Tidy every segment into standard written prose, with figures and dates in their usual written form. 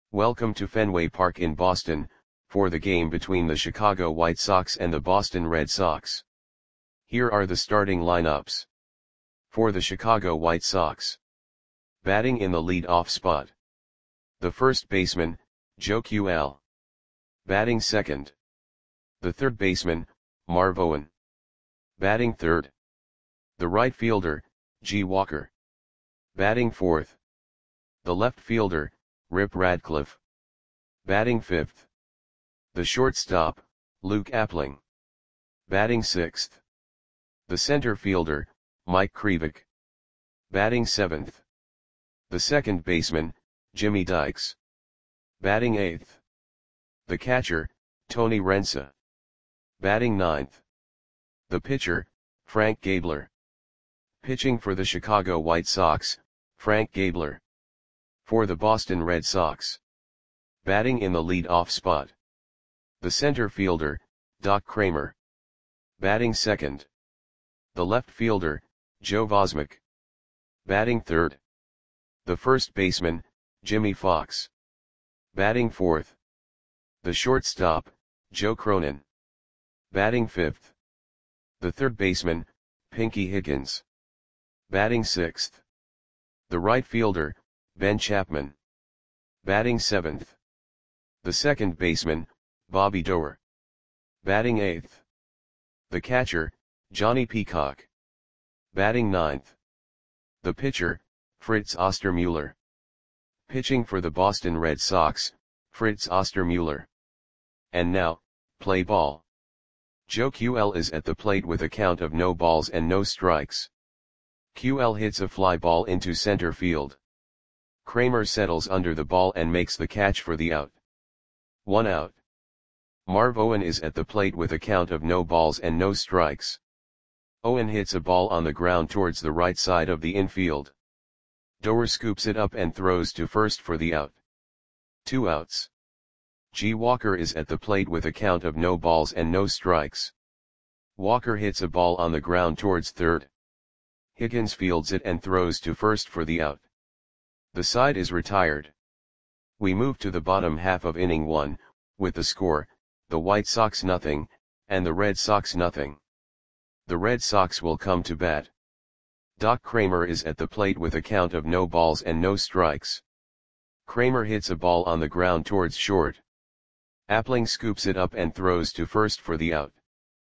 Welcome to Fenway Park in Boston, for the game between the Chicago White Sox and the Boston Red Sox. Here are the starting lineups. For the Chicago White Sox. Batting in the lead-off spot. The first baseman, Joe QL. Batting second. The third baseman, Marv Owen. Batting third. The right fielder, G. Walker. Batting fourth. The left fielder, Rip Radcliffe. Batting fifth. The shortstop, Luke Appling. Batting sixth. The center fielder, Mike Krivik. Batting seventh. The second baseman, Jimmy Dykes. Batting eighth. The catcher, Tony Rensa. Batting ninth. The pitcher, Frank Gabler. Pitching for the Chicago White Sox, Frank Gabler. For the Boston Red Sox. Batting in the lead-off spot. The center fielder, Doc Kramer. Batting second. The left fielder, Joe Vosmick. Batting third. The first baseman, Jimmy Fox. Batting fourth. The shortstop, Joe Cronin. Batting fifth. The third baseman, Pinky Higgins. Batting sixth. The right fielder, Ben Chapman. Batting seventh. The second baseman, Bobby Doerr. Batting eighth. The catcher, Johnny Peacock. Batting ninth. The pitcher, Fritz Ostermuller. Pitching for the Boston Red Sox, Fritz Ostermuller. And now, play ball. Joe QL is at the plate with a count of no balls and no strikes. QL hits a fly ball into center field. Kramer settles under the ball and makes the catch for the out. 1 out. Marv Owen is at the plate with a count of no balls and no strikes. Owen hits a ball on the ground towards the right side of the infield. Doerr scoops it up and throws to first for the out. 2 outs. G. Walker is at the plate with a count of no balls and no strikes. Walker hits a ball on the ground towards third. Higgins fields it and throws to first for the out. The side is retired. We move to the bottom half of inning 1, with the score, the White Sox 0, and the Red Sox 0. The Red Sox will come to bat. Doc Kramer is at the plate with a count of no balls and no strikes. Kramer hits a ball on the ground towards short. Appling scoops it up and throws to first for the out.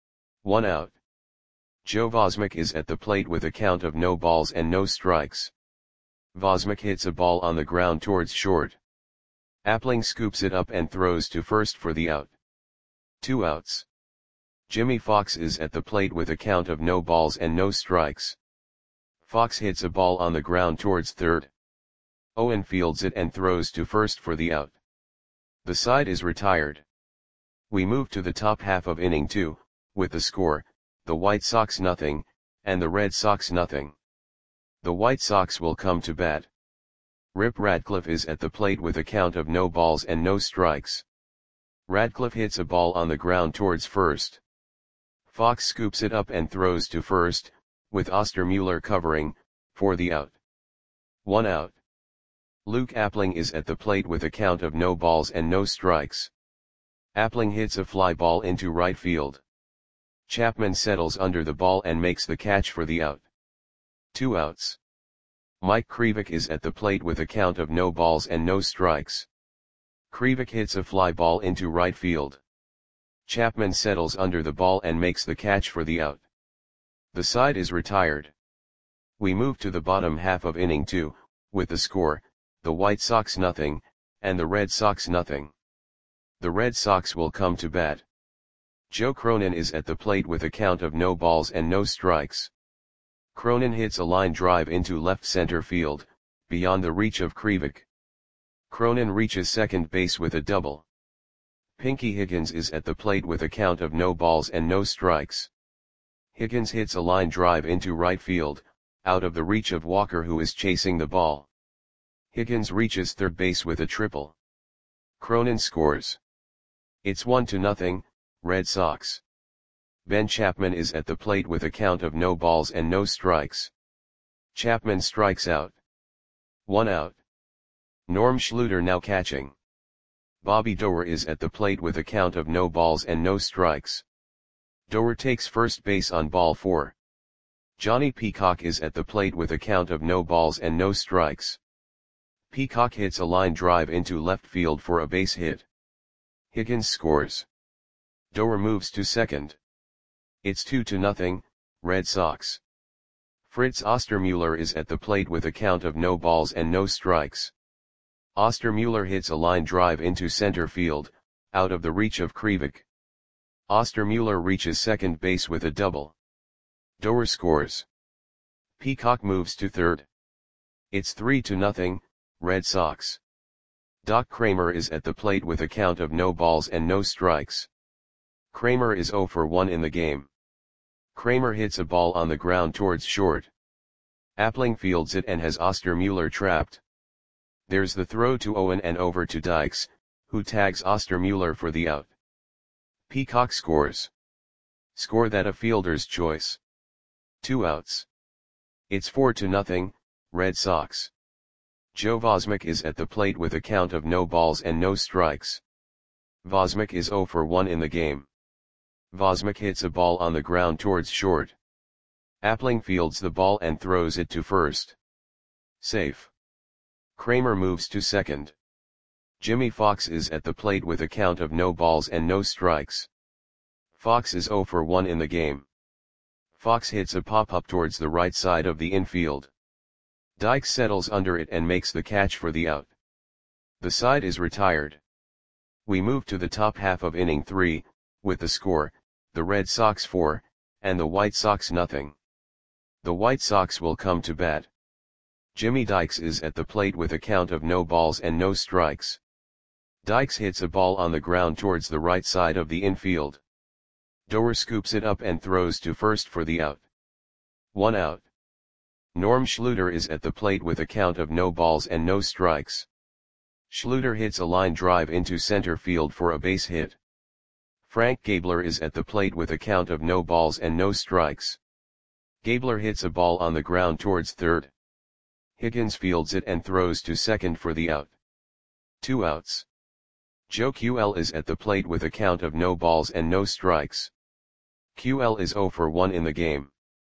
1 out. Joe Vosmick is at the plate with a count of no balls and no strikes. Vosmick hits a ball on the ground towards short. Appling scoops it up and throws to first for the out. 2 outs. Jimmy Fox is at the plate with a count of no balls and no strikes. Fox hits a ball on the ground towards third. Owen fields it and throws to first for the out. The side is retired. We move to the top half of inning 2, with the score, the White Sox 0, and the Red Sox 0. The White Sox will come to bat. Rip Radcliffe is at the plate with a count of no balls and no strikes. Radcliffe hits a ball on the ground towards first. Fox scoops it up and throws to first, with Ostermuller covering, for the out. 1 out. Luke Appling is at the plate with a count of no balls and no strikes. Appling hits a fly ball into right field. Chapman settles under the ball and makes the catch for the out. 2 outs. Mike Krivik is at the plate with a count of no balls and no strikes. Krivik hits a fly ball into right field. Chapman settles under the ball and makes the catch for the out. The side is retired. We move to the bottom half of inning 2, with the score, the White Sox 0, and the Red Sox 0. The Red Sox will come to bat. Joe Cronin is at the plate with a count of no balls and no strikes. Cronin hits a line drive into left center field, beyond the reach of Krivik. Cronin reaches second base with a double. Pinky Higgins is at the plate with a count of no balls and no strikes. Higgins hits a line drive into right field, out of the reach of Walker who is chasing the ball. Higgins reaches third base with a triple. Cronin scores. It's 1-0, Red Sox. Ben Chapman is at the plate with a count of no balls and no strikes. Chapman strikes out. 1 out. Norm Schluter now catching. Bobby Doerr is at the plate with a count of no balls and no strikes. Doerr takes first base on ball 4. Johnny Peacock is at the plate with a count of no balls and no strikes. Peacock hits a line drive into left field for a base hit. Higgins scores. Doerr moves to second. It's 2-0, Red Sox. Fritz Ostermuller is at the plate with a count of no balls and no strikes. Ostermuller hits a line drive into center field, out of the reach of Krivik. Ostermuller reaches second base with a double. Doerr scores. Peacock moves to third. It's 3-0, Red Sox. Doc Kramer is at the plate with a count of no balls and no strikes. Kramer is 0 for 1 in the game. Kramer hits a ball on the ground towards short. Appling fields it and has Ostermuller trapped. There's the throw to Owen and over to Dykes, who tags Ostermuller for the out. Peacock scores. Score that a fielder's choice. 2 outs. It's 4-0, Red Sox. Joe Vosmick is at the plate with a count of no balls and no strikes. Vosmick is 0 for 1 in the game. Vosmick hits a ball on the ground towards short. Appling fields the ball and throws it to first. Safe. Kramer moves to second. Jimmy Fox is at the plate with a count of no balls and no strikes. Fox is 0 for 1 in the game. Fox hits a pop-up towards the right side of the infield. Dykes settles under it and makes the catch for the out. The side is retired. We move to the top half of inning 3, with the score, the Red Sox 4, and the White Sox nothing. The White Sox will come to bat. Jimmy Dykes is at the plate with a count of no balls and no strikes. Dykes hits a ball on the ground towards the right side of the infield. Doerr scoops it up and throws to first for the out. 1 out. Norm Schluter is at the plate with a count of no balls and no strikes. Schluter hits a line drive into center field for a base hit. Frank Gabler is at the plate with a count of no balls and no strikes. Gabler hits a ball on the ground towards third. Higgins fields it and throws to second for the out. 2 outs. Joe QL is at the plate with a count of no balls and no strikes. QL is 0 for 1 in the game.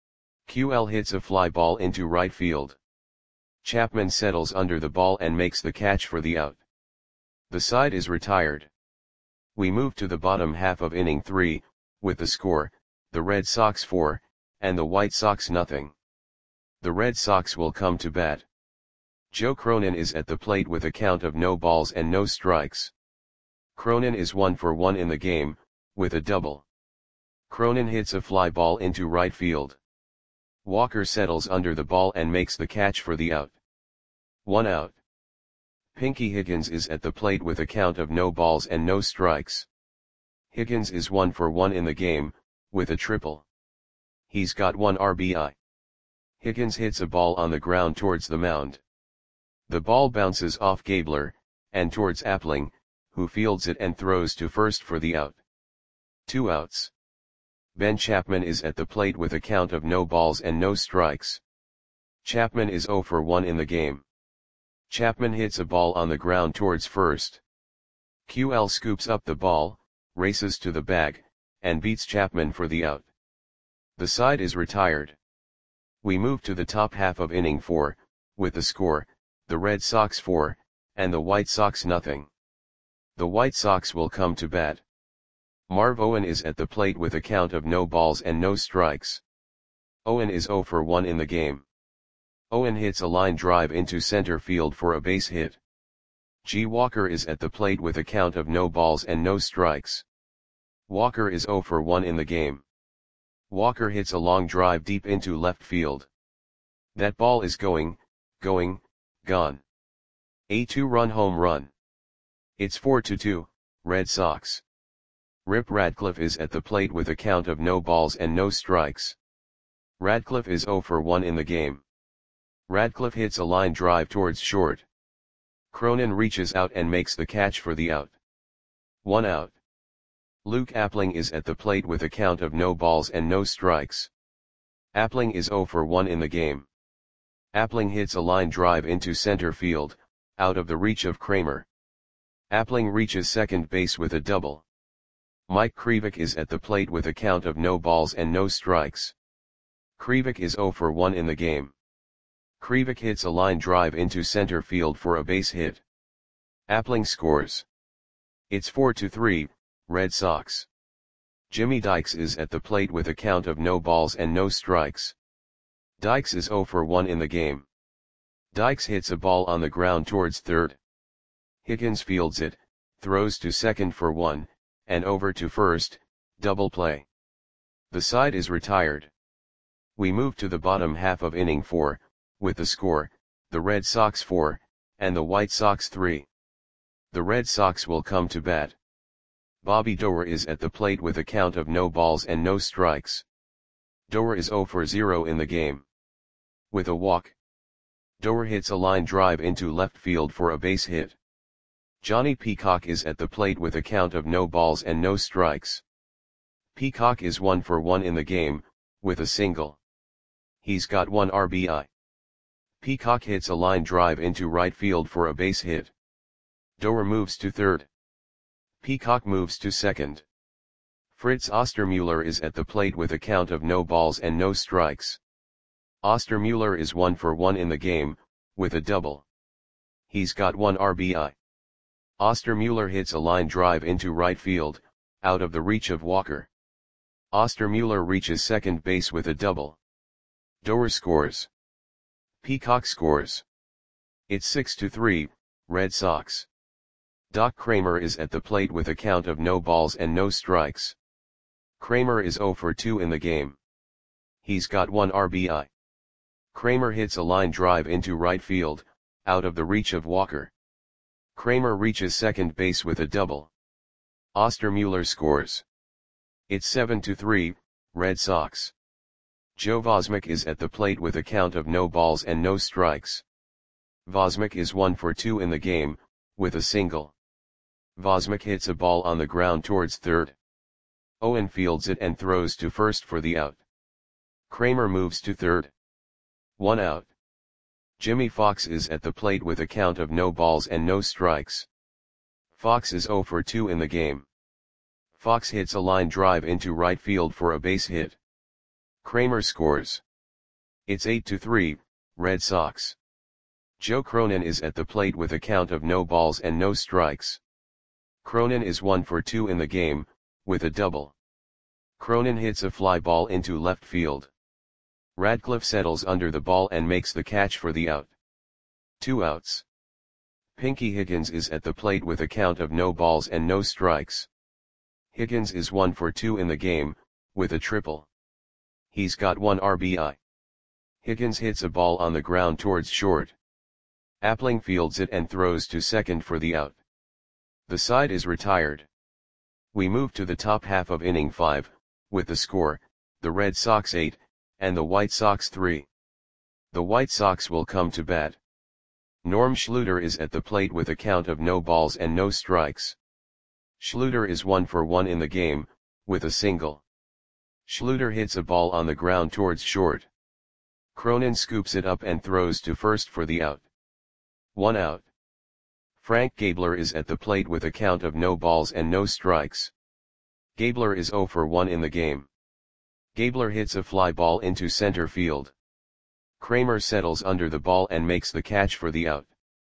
QL hits a fly ball into right field. Chapman settles under the ball and makes the catch for the out. The side is retired. We move to the bottom half of inning 3, with the score, the Red Sox 4, and the White Sox nothing. The Red Sox will come to bat. Joe Cronin is at the plate with a count of no balls and no strikes. Cronin is 1 for 1 in the game, with a double. Cronin hits a fly ball into right field. Walker settles under the ball and makes the catch for the out. 1 out. Pinky Higgins is at the plate with a count of no balls and no strikes. Higgins is 1 for 1 in the game, with a triple. He's got 1 RBI. Higgins hits a ball on the ground towards the mound. The ball bounces off Gabler, and towards Appling, who fields it and throws to first for the out. 2 outs. Ben Chapman is at the plate with a count of no balls and no strikes. Chapman is 0 for 1 in the game. Chapman hits a ball on the ground towards first. QL scoops up the ball, races to the bag, and beats Chapman for the out. The side is retired. We move to the top half of inning 4, with the score, the Red Sox 4, and the White Sox nothing. The White Sox will come to bat. Marv Owen is at the plate with a count of no balls and no strikes. Owen is 0 for 1 in the game. Owen hits a line drive into center field for a base hit. G. Walker is at the plate with a count of no balls and no strikes. Walker is 0 for 1 in the game. Walker hits a long drive deep into left field. That ball is gone. A 2-run home run. It's 4-2, Red Sox. Rip Radcliffe is at the plate with a count of no balls and no strikes. Radcliffe is 0 for 1 in the game. Radcliffe hits a line drive towards short. Cronin reaches out and makes the catch for the out. 1 out. Luke Appling is at the plate with a count of no balls and no strikes. Appling is 0 for 1 in the game. Appling hits a line drive into center field, out of the reach of Kramer. Appling reaches second base with a double. Mike Krivik is at the plate with a count of no balls and no strikes. Krivik is 0 for 1 in the game. Krivik hits a line drive into center field for a base hit. Appling scores. It's 4-3, Red Sox. Jimmy Dykes is at the plate with a count of no balls and no strikes. Dykes is 0 for 1 in the game. Dykes hits a ball on the ground towards third. Higgins fields it, throws to second for 1, and over to first, double play. The side is retired. We move to the bottom half of inning 4, with the score, the Red Sox 4, and the White Sox 3. The Red Sox will come to bat. Bobby Doerr is at the plate with a count of no balls and no strikes. Doerr is 0 for 0 in the game. With a walk, Doerr hits a line drive into left field for a base hit. Johnny Peacock is at the plate with a count of no balls and no strikes. Peacock is 1 for 1 in the game, with a single. He's got 1 RBI. Peacock hits a line drive into right field for a base hit. Doerr moves to third. Peacock moves to second. Fritz Ostermuller is at the plate with a count of no balls and no strikes. Ostermuller is 1 for 1 in the game, with a double. He's got 1 RBI. Ostermuller hits a line drive into right field, out of the reach of Walker. Ostermuller reaches second base with a double. Doerr scores. Peacock scores. It's 6-3, Red Sox. Doc Kramer is at the plate with a count of no balls and no strikes. Kramer is 0 for 2 in the game. He's got 1 RBI. Kramer hits a line drive into right field, out of the reach of Walker. Kramer reaches second base with a double. Ostermuller scores. It's 7-3, Red Sox. Joe Vosmek is at the plate with a count of no balls and no strikes. Vosmek is 1 for 2 in the game, with a single. Vosmek hits a ball on the ground towards third. Owen fields it and throws to first for the out. Kramer moves to third. 1 out. Jimmy Fox is at the plate with a count of no balls and no strikes. Fox is 0 for 2 in the game. Fox hits a line drive into right field for a base hit. Kramer scores. It's 8-3, Red Sox. Joe Cronin is at the plate with a count of no balls and no strikes. Cronin is 1 for 2 in the game, with a double. Cronin hits a fly ball into left field. Radcliffe settles under the ball and makes the catch for the out. 2 outs. Pinky Higgins is at the plate with a count of no balls and no strikes. Higgins is 1 for 2 in the game, with a triple. He's got 1 RBI. Higgins hits a ball on the ground towards short. Appling fields it and throws to second for the out. The side is retired. We move to the top half of inning 5, with the score, the Red Sox 8, and the White Sox 3. The White Sox will come to bat. Norm Schluter is at the plate with a count of no balls and no strikes. Schluter is 1 for 1 in the game, with a single. Schluter hits a ball on the ground towards short. Cronin scoops it up and throws to first for the out. 1 out. Frank Gabler is at the plate with a count of no balls and no strikes. Gabler is 0 for 1 in the game. Gabler hits a fly ball into center field. Kramer settles under the ball and makes the catch for the out.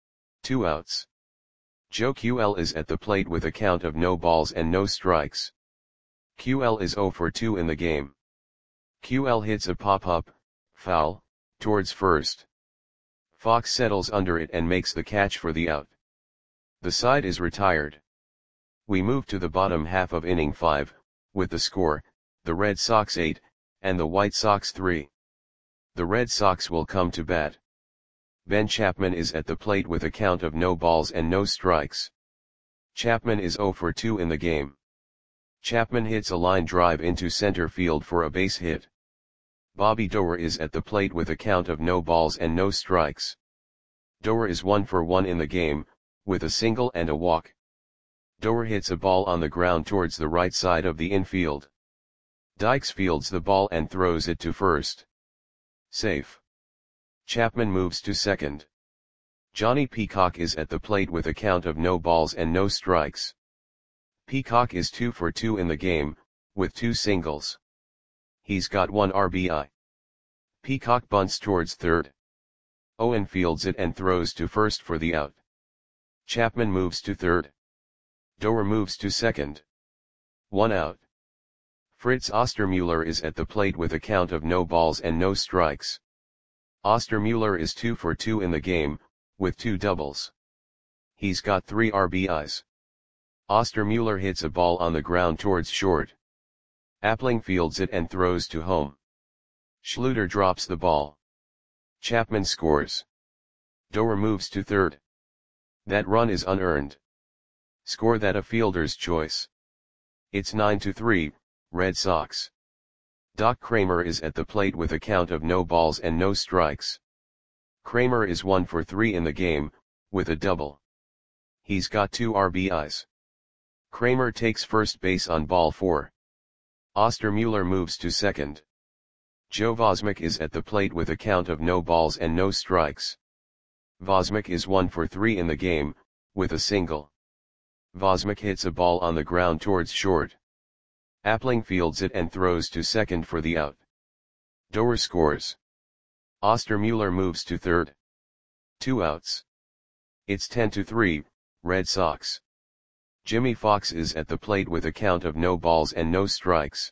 2 outs. Joe QL is at the plate with a count of no balls and no strikes. QL is 0 for 2 in the game. QL hits a pop-up, foul, towards first. Fox settles under it and makes the catch for the out. The side is retired. We move to the bottom half of inning 5, with the score, the Red Sox 8, and the White Sox 3. The Red Sox will come to bat. Ben Chapman is at the plate with a count of no balls and no strikes. Chapman is 0 for 2 in the game. Chapman hits a line drive into center field for a base hit. Bobby Doerr is at the plate with a count of no balls and no strikes. Doerr is 1 for 1 in the game, with a single and a walk. Doerr hits a ball on the ground towards the right side of the infield. Dykes fields the ball and throws it to first. Safe. Chapman moves to second. Johnny Peacock is at the plate with a count of no balls and no strikes. Peacock is 2 for 2 in the game, with 2 singles. He's got 1 RBI. Peacock bunts towards third. Owen fields it and throws to first for the out. Chapman moves to third. Doer moves to second. 1 out. Fritz Ostermuller is at the plate with a count of no balls and no strikes. Ostermuller is 2 for 2 in the game, with 2 doubles. He's got 3 RBIs. Ostermuller hits a ball on the ground towards short. Appling fields it and throws to home. Schluter drops the ball. Chapman scores. Doer moves to third. That run is unearned. Score that a fielder's choice. It's 9-3, Red Sox. Doc Kramer is at the plate with a count of no balls and no strikes. Kramer is 1 for 3 in the game, with a double. He's got 2 RBIs. Kramer takes first base on ball 4. Ostermuller moves to second. Joe Vosmik is at the plate with a count of no balls and no strikes. Vosmik is 1 for 3 in the game, with a single. Vosmik hits a ball on the ground towards short. Appling fields it and throws to second for the out. Doer scores. Ostermuller moves to third. 2 outs. It's 10-3, Red Sox. Jimmy Fox is at the plate with a count of no balls and no strikes.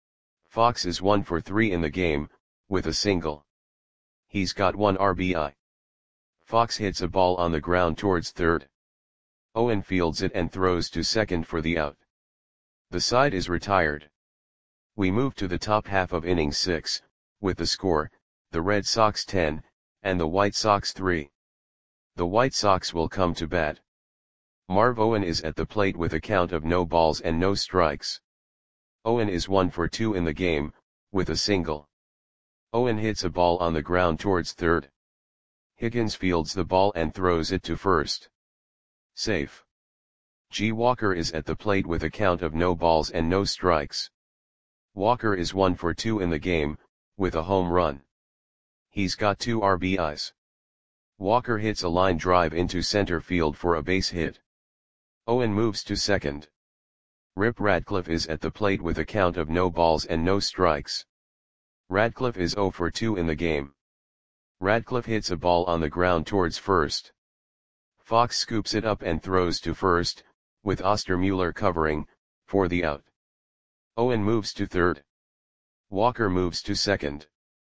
Fox is 1 for 3 in the game, with a single. He's got 1 RBI. Fox hits a ball on the ground towards third. Owen fields it and throws to second for the out. The side is retired. We move to the top half of inning 6, with the score, the Red Sox 10, and the White Sox 3. The White Sox will come to bat. Marv Owen is at the plate with a count of no balls and no strikes. Owen is 1 for 2 in the game, with a single. Owen hits a ball on the ground towards third. Higgins fields the ball and throws it to first. Safe. G. Walker is at the plate with a count of no balls and no strikes. Walker is 1 for 2 in the game, with a home run. He's got 2 RBIs. Walker hits a line drive into center field for a base hit. Owen moves to second. Rip Radcliffe is at the plate with a count of no balls and no strikes. Radcliffe is 0 for 2 in the game. Radcliffe hits a ball on the ground towards first. Fox scoops it up and throws to first, with Ostermuller covering, for the out. Owen moves to third. Walker moves to second.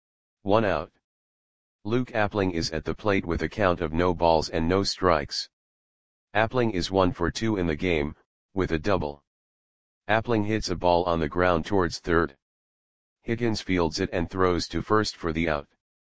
1 out. Luke Appling is at the plate with a count of no balls and no strikes. Appling is 1 for 2 in the game, with a double. Appling hits a ball on the ground towards third. Higgins fields it and throws to first for the out.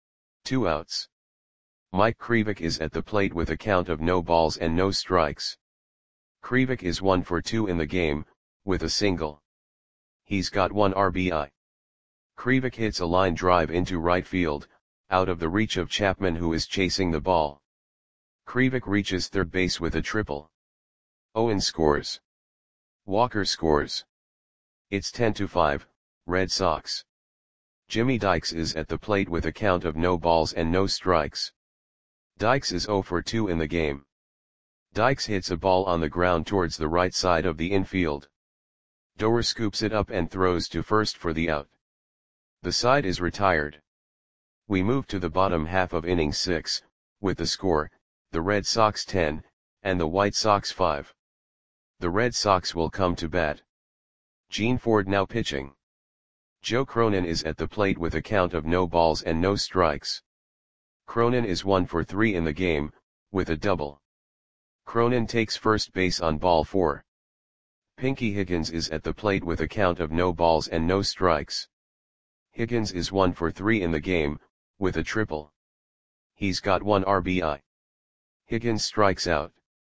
2 outs. Mike Krivik is at the plate with a count of no balls and no strikes. Krivik is 1 for 2 in the game, with a single. He's got 1 RBI. Krivik hits a line drive into right field, out of the reach of Chapman who is chasing the ball. Krivik reaches third base with a triple. Owen scores. Walker scores. It's 10-5, Red Sox. Jimmy Dykes is at the plate with a count of no balls and no strikes. Dykes is 0 for 2 in the game. Dykes hits a ball on the ground towards the right side of the infield. Doer scoops it up and throws to first for the out. The side is retired. We move to the bottom half of inning 6, with the score, the Red Sox 10, and the White Sox 5. The Red Sox will come to bat. Gene Ford now pitching. Joe Cronin is at the plate with a count of no balls and no strikes. Cronin is 1 for 3 in the game, with a double. Cronin takes first base on ball 4. Pinky Higgins is at the plate with a count of no balls and no strikes. Higgins is 1 for 3 in the game, with a triple. He's got 1 RBI. Higgins strikes out.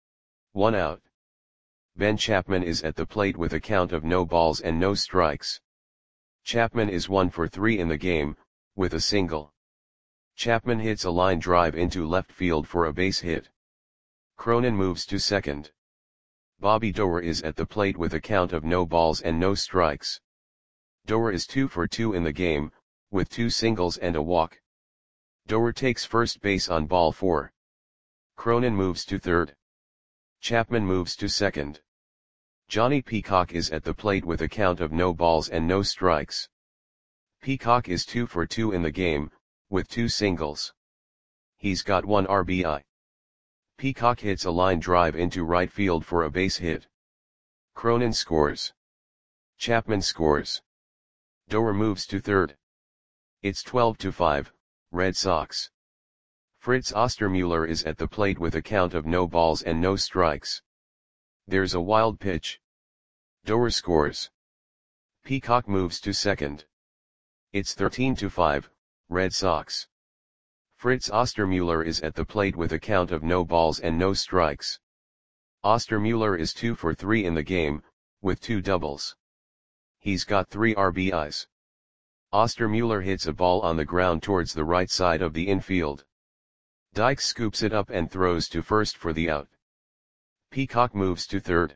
1 out. Ben Chapman is at the plate with a count of no balls and no strikes. Chapman is 1 for 3 in the game, with a single. Chapman hits a line drive into left field for a base hit. Cronin moves to second. Bobby Doer is at the plate with a count of no balls and no strikes. Doer is 2 for 2 in the game, with 2 singles and a walk. Doer takes first base on ball 4. Cronin moves to third. Chapman moves to second. Johnny Peacock is at the plate with a count of no balls and no strikes. Peacock is 2 for 2 in the game, with 2 singles. He's got 1 RBI. Peacock hits a line drive into right field for a base hit. Cronin scores. Chapman scores. Doer moves to third. It's 12-5, Red Sox. Fritz Ostermuller is at the plate with a count of no balls and no strikes. There's a wild pitch. Doer scores. Peacock moves to second. It's 13-5, Red Sox. Fritz Ostermuller is at the plate with a count of no balls and no strikes. Ostermuller is 2 for 3 in the game, with 2 doubles. He's got 3 RBIs. Ostermuller hits a ball on the ground towards the right side of the infield. Dykes scoops it up and throws to first for the out. Peacock moves to third.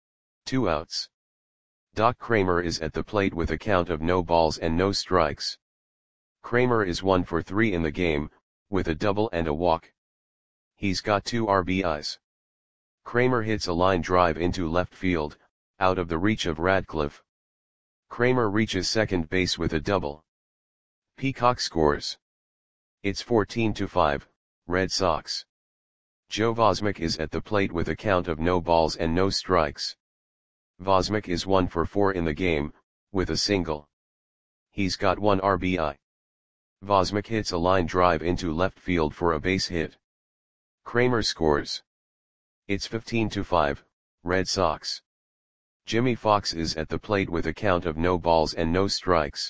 2 outs. Doc Kramer is at the plate with a count of no balls and no strikes. Kramer is 1 for 3 in the game, with a double and a walk. He's got 2 RBIs. Kramer hits a line drive into left field, out of the reach of Radcliffe. Kramer reaches second base with a double. Peacock scores. It's 14-5, Red Sox. Joe Vosmick is at the plate with a count of no balls and no strikes. Vosmick is 1 for 4 in the game, with a single. He's got 1 RBI. Vosmick hits a line drive into left field for a base hit. Kramer scores. It's 15-5, Red Sox. Jimmy Fox is at the plate with a count of no balls and no strikes.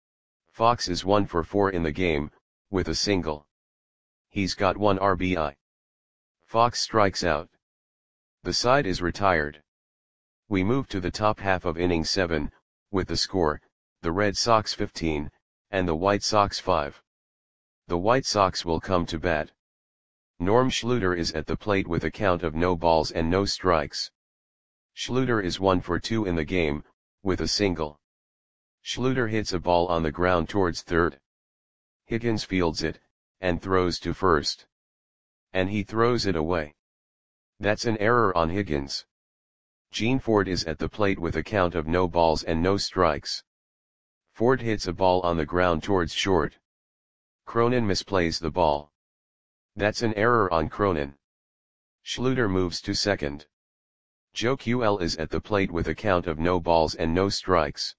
Fox is 1 for 4 in the game, with a single. He's got 1 RBI. Fox strikes out. The side is retired. We move to the top half of inning 7, with the score, the Red Sox 15, and the White Sox 5. The White Sox will come to bat. Norm Schluter is at the plate with a count of no balls and no strikes. Schluter is 1 for 2 in the game, with a single. Schluter hits a ball on the ground towards third. Higgins fields it, and throws to first. And he throws it away. That's an error on Higgins. Gene Ford is at the plate with a count of no balls and no strikes. Ford hits a ball on the ground towards short. Cronin misplays the ball. That's an error on Cronin. Schluter moves to second. Joe QL is at the plate with a count of no balls and no strikes.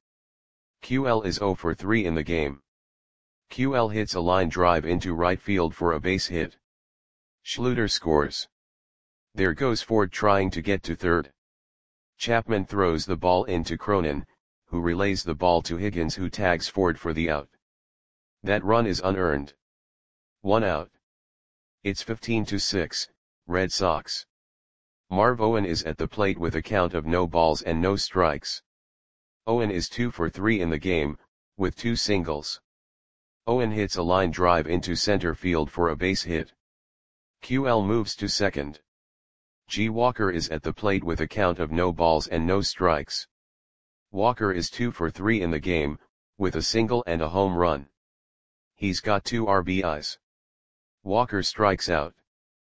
QL is 0 for 3 in the game. QL hits a line drive into right field for a base hit. Schluter scores. There goes Ford trying to get to third. Chapman throws the ball into Cronin, who relays the ball to Higgins, who tags Ford for the out. That run is unearned. 1 out. It's 15-6, Red Sox. Marv Owen is at the plate with a count of no balls and no strikes. Owen is 2 for 3 in the game, with 2 singles. Owen hits a line drive into center field for a base hit. QL moves to second. G. Walker is at the plate with a count of no balls and no strikes. Walker is 2 for 3 in the game, with a single and a home run. He's got 2 RBIs. Walker strikes out.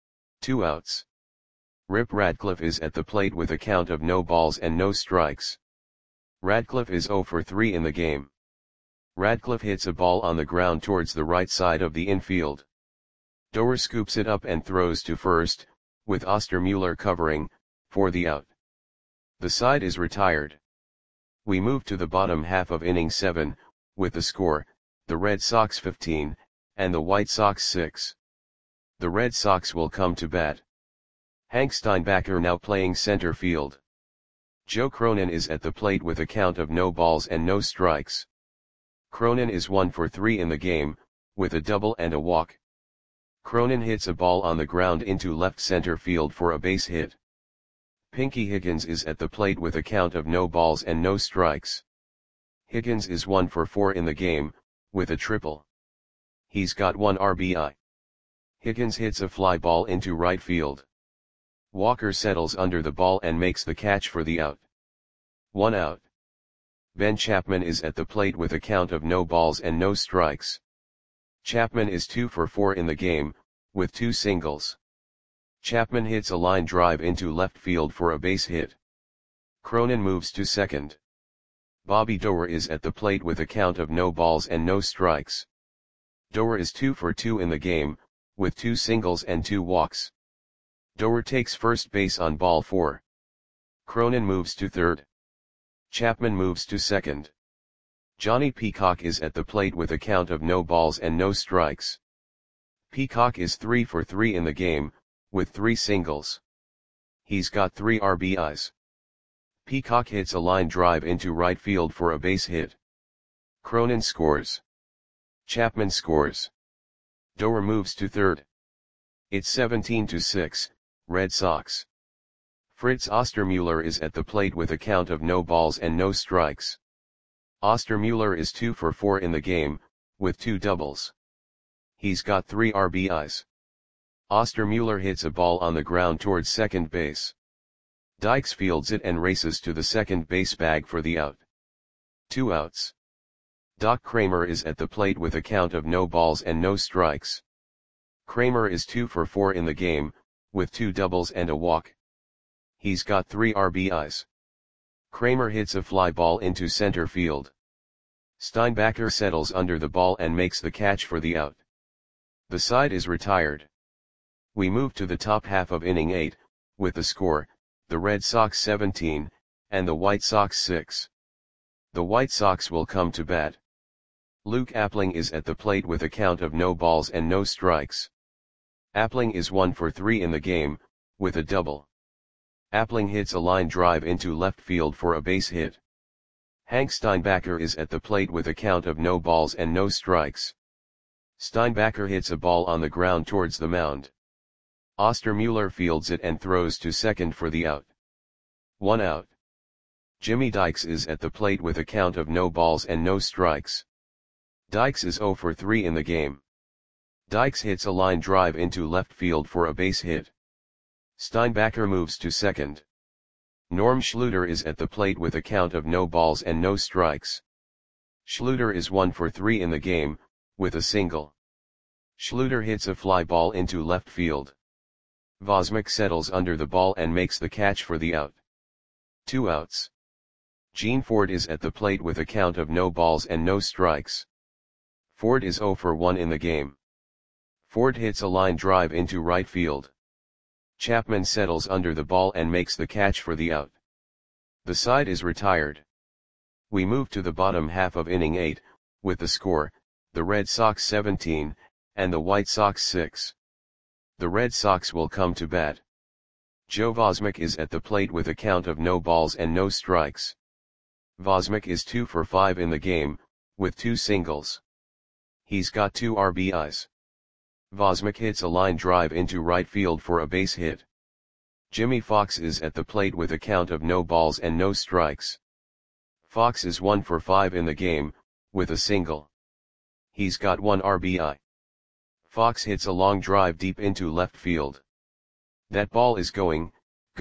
2 outs. Rip Radcliffe is at the plate with a count of no balls and no strikes. Radcliffe is 0 for 3 in the game. Radcliffe hits a ball on the ground towards the right side of the infield. Doer scoops it up and throws to first, with Ostermuller covering, for the out. The side is retired. We move to the bottom half of inning 7, with the score, the Red Sox 15, and the White Sox 6. The Red Sox will come to bat. Hank Steinbacher now playing center field. Joe Cronin is at the plate with a count of no balls and no strikes. Cronin is 1 for 3 in the game, with a double and a walk. Cronin hits a ball on the ground into left center field for a base hit. Pinky Higgins is at the plate with a count of no balls and no strikes. Higgins is 1 for 4 in the game, with a triple. He's got 1 RBI. Higgins hits a fly ball into right field. Walker settles under the ball and makes the catch for the out. 1 out. Ben Chapman is at the plate with a count of no balls and no strikes. Chapman is 2 for 4 in the game, with 2 singles. Chapman hits a line drive into left field for a base hit. Cronin moves to second. Bobby Doerr is at the plate with a count of no balls and no strikes. Doerr is 2 for 2 in the game, with 2 singles and 2 walks. Doerr takes first base on ball 4. Cronin moves to third. Chapman moves to second. Johnny Peacock is at the plate with a count of no balls and no strikes. Peacock is 3 for 3 in the game, with 3 singles. He's got 3 RBIs. Peacock hits a line drive into right field for a base hit. Cronin scores. Chapman scores. Doerr moves to third. It's 17-6, Red Sox. Fritz Ostermuller is at the plate with a count of no balls and no strikes. Ostermuller is 2 for 4 in the game, with 2 doubles. He's got 3 RBIs. Ostermuller hits a ball on the ground towards second base. Dykes fields it and races to the second base bag for the out. 2 outs. Doc Kramer is at the plate with a count of no balls and no strikes. Kramer is 2 for 4 in the game, with 2 doubles and a walk. He's got 3 RBIs. Kramer hits a fly ball into center field. Steinbacher settles under the ball and makes the catch for the out. The side is retired. We move to the top half of inning 8, with the score, the Red Sox 17, and the White Sox 6. The White Sox will come to bat. Luke Appling is at the plate with a count of no balls and no strikes. Appling is 1 for 3 in the game, with a double. Appling hits a line drive into left field for a base hit. Hank Steinbacher is at the plate with a count of no balls and no strikes. Steinbacher hits a ball on the ground towards the mound. Ostermuller fields it and throws to second for the out. 1 out. Jimmy Dykes is at the plate with a count of no balls and no strikes. Dykes is 0 for 3 in the game. Dykes hits a line drive into left field for a base hit. Steinbacher moves to second. Norm Schluter is at the plate with a count of no balls and no strikes. Schluter is 1 for 3 in the game, with a single. Schluter hits a fly ball into left field. Vosmik settles under the ball and makes the catch for the out. 2 outs. Gene Ford is at the plate with a count of no balls and no strikes. Ford is 0 for 1 in the game. Ford hits a line drive into right field. Chapman settles under the ball and makes the catch for the out. The side is retired. We move to the bottom half of inning 8, with the score, the Red Sox 17, and the White Sox 6. The Red Sox will come to bat. Joe Vosmik is at the plate with a count of no balls and no strikes. Vosmik is 2 for 5 in the game, with 2 singles. He's got 2 RBIs. Vosmik hits a line drive into right field for a base hit. Jimmy Fox is at the plate with a count of no balls and no strikes. Fox is 1 for 5 in the game, with a single. He's got 1 RBI. Fox hits a long drive deep into left field. That ball is gone.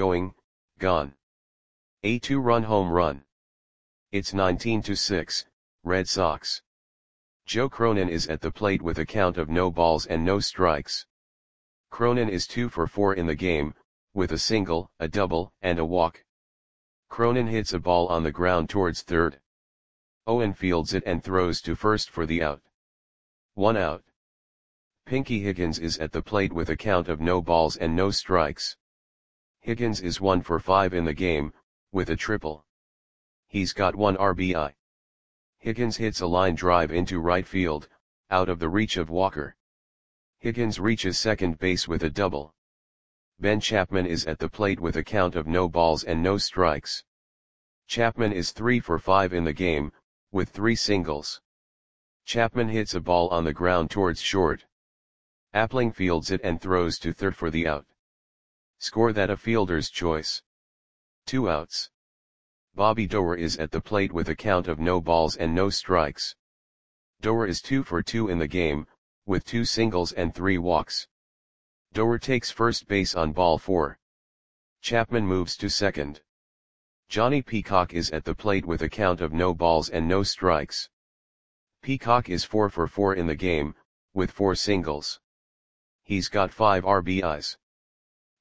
A 2-run home run. It's 19-6, Red Sox. Joe Cronin is at the plate with a count of no balls and no strikes. Cronin is 2 for 4 in the game, with a single, a double, and a walk. Cronin hits a ball on the ground towards third. Owen fields it and throws to first for the out. 1 out. Pinky Higgins is at the plate with a count of no balls and no strikes. Higgins is 1 for 5 in the game, with a triple. He's got 1 RBI. Higgins hits a line drive into right field, out of the reach of Walker. Higgins reaches second base with a double. Ben Chapman is at the plate with a count of no balls and no strikes. Chapman is 3 for 5 in the game, with 3 singles. Chapman hits a ball on the ground towards short. Appling fields it and throws to third for the out. Score that a fielder's choice. 2 outs. Bobby Doerr is at the plate with a count of no balls and no strikes. Doerr is 2 for 2 in the game, with 2 singles and 3 walks. Doerr takes first base on ball 4. Chapman moves to second. Johnny Peacock is at the plate with a count of no balls and no strikes. Peacock is 4 for 4 in the game, with 4 singles. He's got 5 RBIs.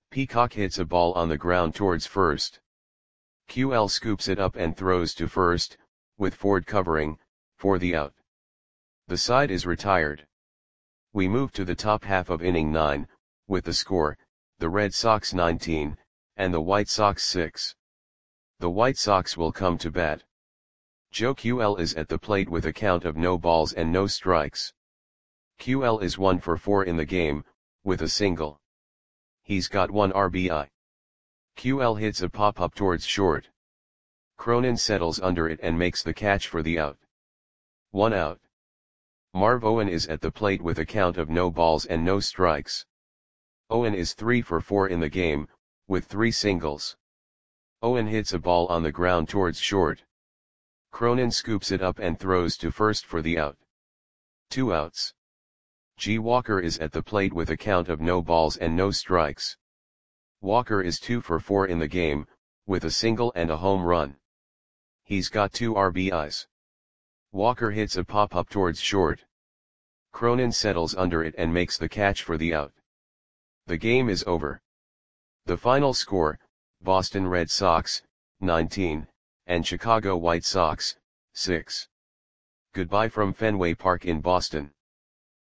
Peacock hits a ball on the ground towards first. QL scoops it up and throws to first, with Ford covering, for the out. The side is retired. We move to the top half of inning 9, with the score, the Red Sox 19, and the White Sox 6. The White Sox will come to bat. Joe QL is at the plate with a count of no balls and no strikes. QL is 1 for 4 in the game, with a single. He's got 1 RBI. QL hits a pop-up towards short. Cronin settles under it and makes the catch for the out. 1 out. Marv Owen is at the plate with a count of no balls and no strikes. Owen is 3 for 4 in the game, with 3 singles. Owen hits a ball on the ground towards short. Cronin scoops it up and throws to first for the out. 2 outs. G. Walker is at the plate with a count of no balls and no strikes. Walker is 2 for 4 in the game, with a single and a home run. He's got 2 RBIs. Walker hits a pop-up towards short. Cronin settles under it and makes the catch for the out. The game is over. The final score, Boston Red Sox, 19, and Chicago White Sox, 6. Goodbye from Fenway Park in Boston.